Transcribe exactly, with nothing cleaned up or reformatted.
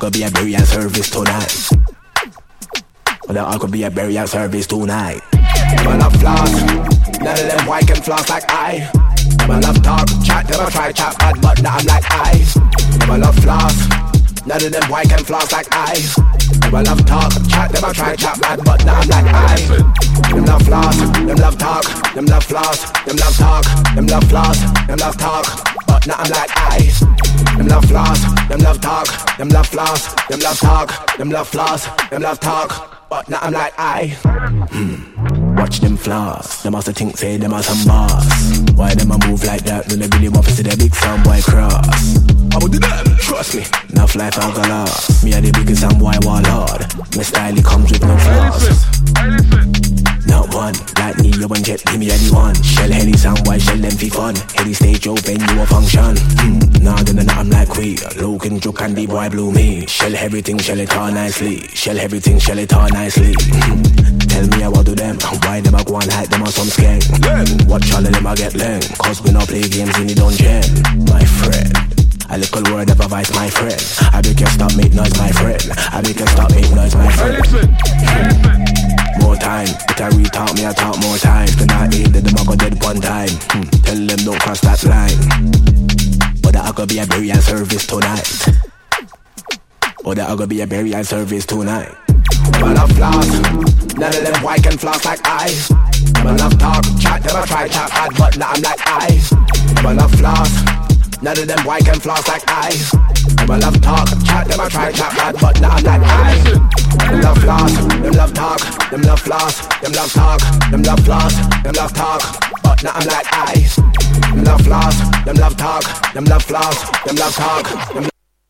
could be a burial service tonight. But that could be a burial service tonight. Man love floss, none of them white can floss like I. Man love talk, chat, never try chat bad, but now I'm like I. Man love floss, none of them white can floss like I. Man love talk, chat, never try chat bad, but now I'm like I. Them love floss, them love talk, them love floss, them love talk, them love floss, them love talk, but now I'm like I. Them love floss, them love talk, them love floss, them love talk, them love floss, them love talk. But now I'm like I hmm. Watch them floss. Them must think say them are some boss. Why them a move like that when they really want to see the big sound boy cross? I would do them, trust me. Enough life I'll go lost. Me are the biggest sound boy warlord. My style it comes with no flaws. Not one, like me, you one jet, give me any one. Shell heady sound boy, shell them fi fun. Heady stage open, you a function. hmm. Nah, then nah, I'm like we. Logan, Joe, and the boy blew me. Shell everything, shell it all nicely. Shell everything, shell it all nicely. Tell me how I do them. Why them I go and hide them on some skank? Watch all of them I get lame. Cause we not play games in the dungeon. My friend, a little word of advice, my friend. I make you stop make noise, my friend. I make you stop make noise, my friend. Listen, listen. More time, if I re-talk me, I talk more times. Then I aim that them I go dead one time. hmm. Tell them don't cross that line. But that I could be a burial service tonight. But that I could be a burial service tonight. Man love floss, none of them white can floss like I. Man love talk, chat, never try chat bad, but now I'm like I. Man love floss, none of them white can floss like I. Man love talk, chat, never try chat bad, but now I'm like I. Them love floss, them love talk, them love floss, them love talk, them love floss, them love talk, but now I'm like I. Them love floss, them love talk, them love floss, them love talk, them